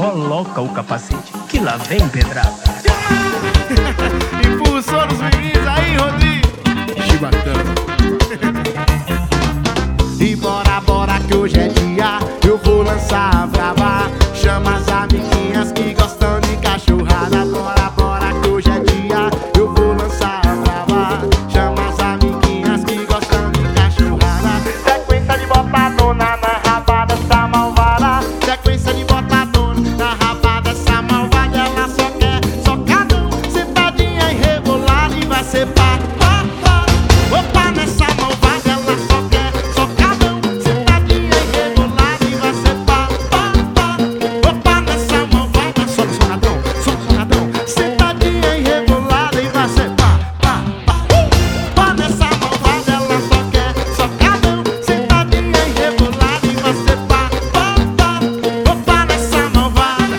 coloca o capacete, que lá vem pedrada. Impulsou nos meninos aí, Rodrigo. Chibatão. E bora, bora que hoje é dia, eu vou lançar a brava. Chama as amiguinhas que gostam de cachorrada. Bora, bora que hoje é dia, eu vou lançar a brava. Chama as amiguinhas que gostam de cachorrada. Sequência de botadona na raba dessa malvada. Sequência de botadona na raba dessa malvada. Ela só quer socadão, sentadinha e rebolada. E vai ser pá, pá, pá. Opa, nessa malvada ela só quer socadão, sentadinha e rebolada. E vai ser pá, pá, pá. Opa, nessa malvada só socadão, sentadinha e rebolada. E vai ser pá, pá, pá. Opa, nessa malvada ela só quer socadão, sentadinha e rebolada. E vai ser pá, pá, pá. Opa, nessa malvada.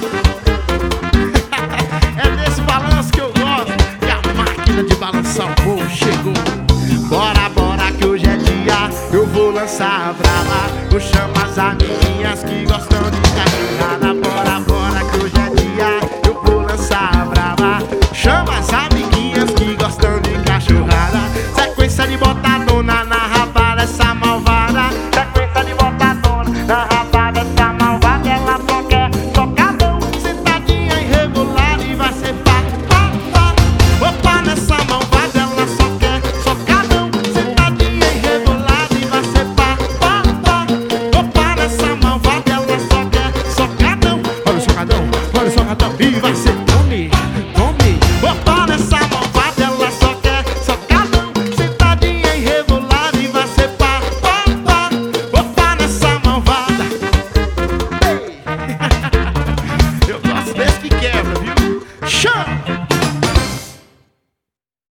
É desse balanço que eu gosto, que a máquina de balançar o povo chegou. Bora, bora que hoje é dia, eu vou lançar a brava. Eu chamo as amiguinhas que gostam de cachorrada. Bora, bora que hoje é dia, eu vou lançar a brava. Chama as amiguinhas que gostam de cachorrada. Sequência de botadona na raba dessa malvada. Sequência de botadona na raba dessa malvada. Ela só quer socadão, sentadinha e rebolada. E vai ser pá, pá, pá. Opa, nessa malvada ela só quer socadão, sentadinha e rebolada. E vai ser pá, pá, pá. Opa, nessa malvada ela só quer socadão. Olha o socadão, olha o socadão. E vai ser tome, tome. Opa, nessa malvada ela só quer socadão, sentadinha e rebolada. E vai ser pá, pá, pá. Opa, nessa malvada. Ei. Eu gosto desse que quebra, viu? Chama!